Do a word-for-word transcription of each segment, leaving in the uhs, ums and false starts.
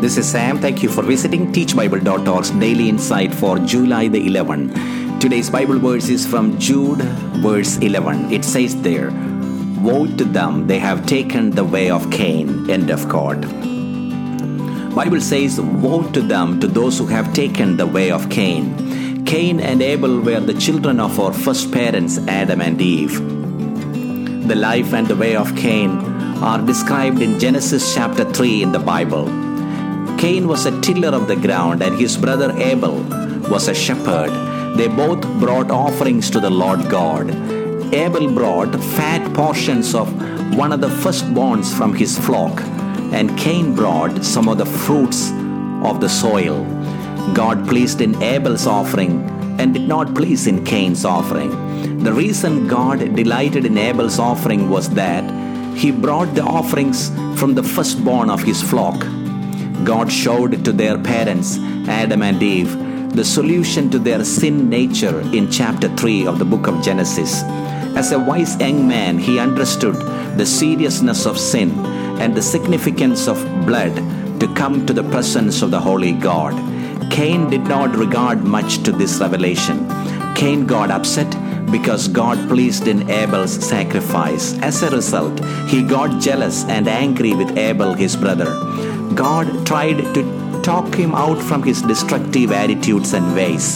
This is Sam. Thank you for visiting teach bible dot org's Daily Insight for July the eleventh. Today's Bible verse is from Jude, verse eleven. It says there, "Woe to them, they have taken the way of Cain." End of quote. Bible says, woe to them, to those who have taken the way of Cain. Cain and Abel were the children of our first parents, Adam and Eve. The life and the way of Cain are described in Genesis chapter three in the Bible. Cain was a tiller of the ground and his brother Abel was a shepherd. They both brought offerings to the Lord God. Abel brought fat portions of one of the firstborns from his flock, and Cain brought some of the fruits of the soil. God pleased in Abel's offering and did not please in Cain's offering. The reason God delighted in Abel's offering was that he brought the offerings from the firstborn of his flock. God showed to their parents, Adam and Eve, the solution to their sin nature in chapter three of the book of Genesis. As a wise young man, he understood the seriousness of sin and the significance of blood to come to the presence of the holy God. Cain did not regard much to this revelation. Cain got upset because God pleased in Abel's sacrifice. As a result, he got jealous and angry with Abel, his brother. God tried to talk him out from his destructive attitudes and ways.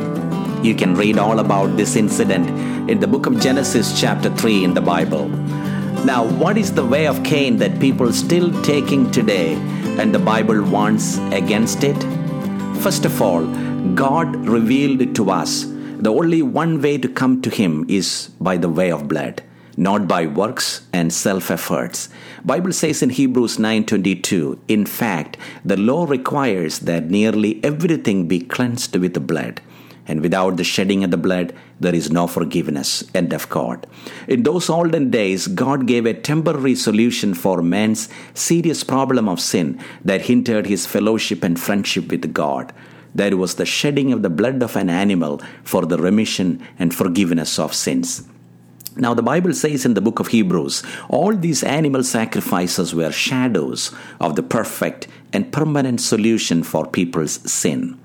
You can read all about this incident in the book of Genesis chapter three in the Bible. Now, what is the way of Cain that people still taking today and the Bible warns against it? First of all, God revealed to us the only one way to come to Him is by the way of blood, not by works and self-efforts. Bible says in Hebrews nine twenty-two, in fact, the law requires that nearly everything be cleansed with the blood, and without the shedding of the blood, there is no forgiveness. End of quote. In those olden days, God gave a temporary solution for man's serious problem of sin that hindered his fellowship and friendship with God. That was the shedding of the blood of an animal for the remission and forgiveness of sins. Now, the Bible says in the book of Hebrews, all these animal sacrifices were shadows of the perfect and permanent solution for people's sin.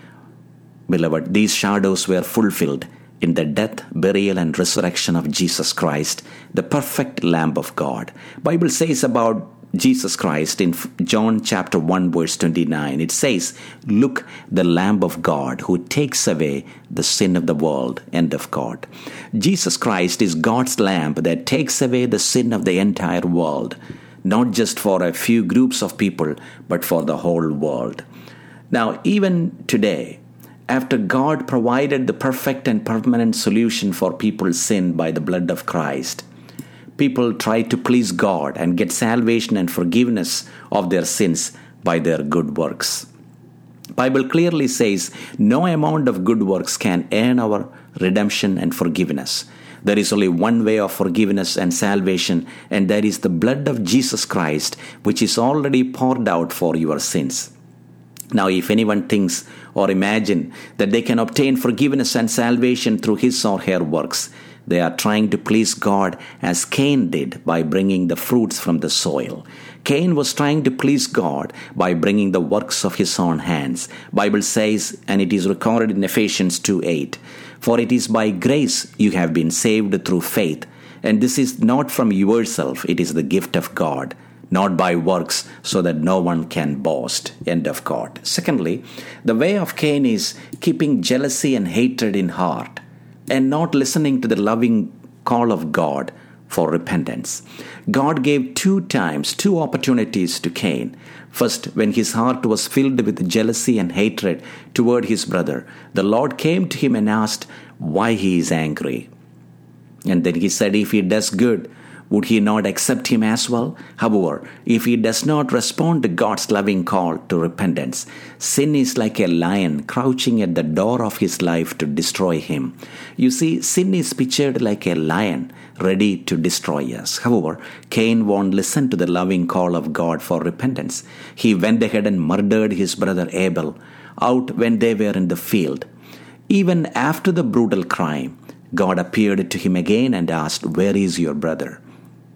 Beloved, these shadows were fulfilled in the death, burial, and resurrection of Jesus Christ, the perfect Lamb of God. Bible says about Jesus Christ in John chapter one verse twenty-nine, it says, "Look, the Lamb of God who takes away the sin of the world." End of quote. Jesus Christ is God's Lamb that takes away the sin of the entire world, not just for a few groups of people, but for the whole world. Now, even today, after God provided the perfect and permanent solution for people's sin by the blood of Christ, people try to please God and get salvation and forgiveness of their sins by their good works. Bible clearly says no amount of good works can earn our redemption and forgiveness. There is only one way of forgiveness and salvation, and that is the blood of Jesus Christ, which is already poured out for your sins. Now, if anyone thinks or imagine that they can obtain forgiveness and salvation through his or her works, they are trying to please God as Cain did by bringing the fruits from the soil. Cain was trying to please God by bringing the works of his own hands. Bible says, and it is recorded in Ephesians two eight, "For it is by grace you have been saved through faith, and this is not from yourself, it is the gift of God, not by works, so that no one can boast." End of quote. Secondly, the way of Cain is keeping jealousy and hatred in heart and not listening to the loving call of God for repentance. God gave two times, two opportunities to Cain. First, when his heart was filled with jealousy and hatred toward his brother, the Lord came to him and asked why he is angry. And then he said, if he does good, would he not accept him as well? However, if he does not respond to God's loving call to repentance, sin is like a lion crouching at the door of his life to destroy him. You see, sin is pictured like a lion ready to destroy us. However, Cain won't listen to the loving call of God for repentance. He went ahead and murdered his brother Abel out when they were in the field. Even after the brutal crime, God appeared to him again and asked, "Where is your brother?"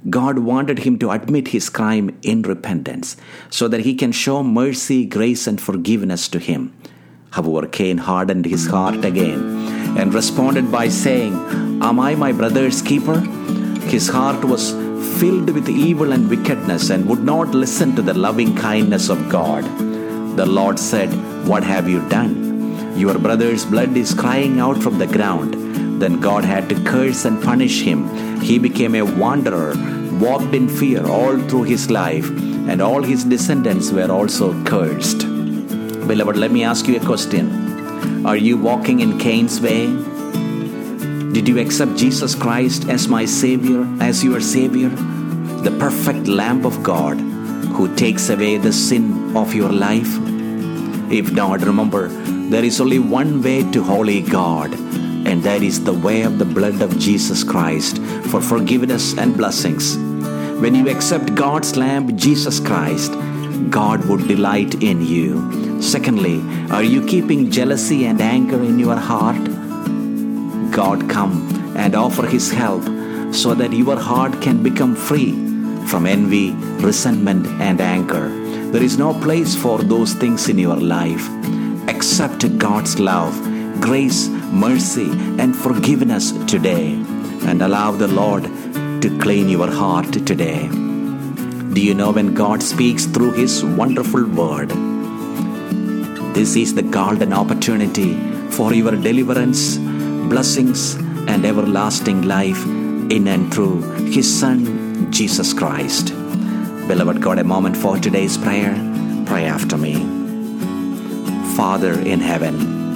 God wanted him to admit his crime in repentance so that he can show mercy, grace, and forgiveness to him. However, Cain hardened his heart again and responded by saying, "Am I my brother's keeper?" His heart was filled with evil and wickedness and would not listen to the loving kindness of God. The Lord said, "What have you done? Your brother's blood is crying out from the ground." Then God had to curse and punish him. He became a wanderer, walked in fear all through his life, and all his descendants were also cursed. Beloved, let me ask you a question. Are you walking in Cain's way? Did you accept Jesus Christ as my Savior, as your Savior? The perfect Lamb of God who takes away the sin of your life? If not, remember, there is only one way to holy God, and that is the way of the blood of Jesus Christ for forgiveness and blessings. When you accept God's Lamb, Jesus Christ, God would delight in you. Secondly, are you keeping jealousy and anger in your heart? God come and offer His help so that your heart can become free from envy, resentment, and anger. There is no place for those things in your life. Accept God's love, grace, mercy, and forgiveness today, and allow the Lord to clean your heart today. Do you know when God speaks through His wonderful word? This is the golden opportunity for your deliverance, blessings, and everlasting life in and through His Son, Jesus Christ. Beloved, God, a moment for today's prayer. Pray after me. Father in heaven,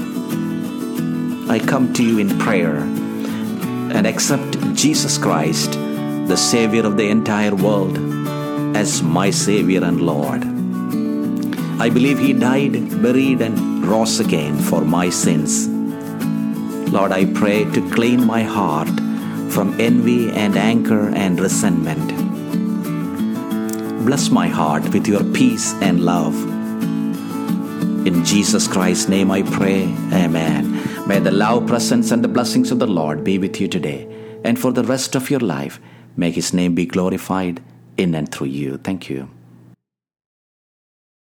I come to you in prayer and accept Jesus Christ, the Savior of the entire world, as my Savior and Lord. I believe He died, buried, and rose again for my sins. Lord, I pray to clean my heart from envy and anger and resentment. Bless my heart with your peace and love. In Jesus Christ's name I pray, Amen. May the love, presence, and the blessings of the Lord be with you today and for the rest of your life. May His name be glorified in and through you. Thank you.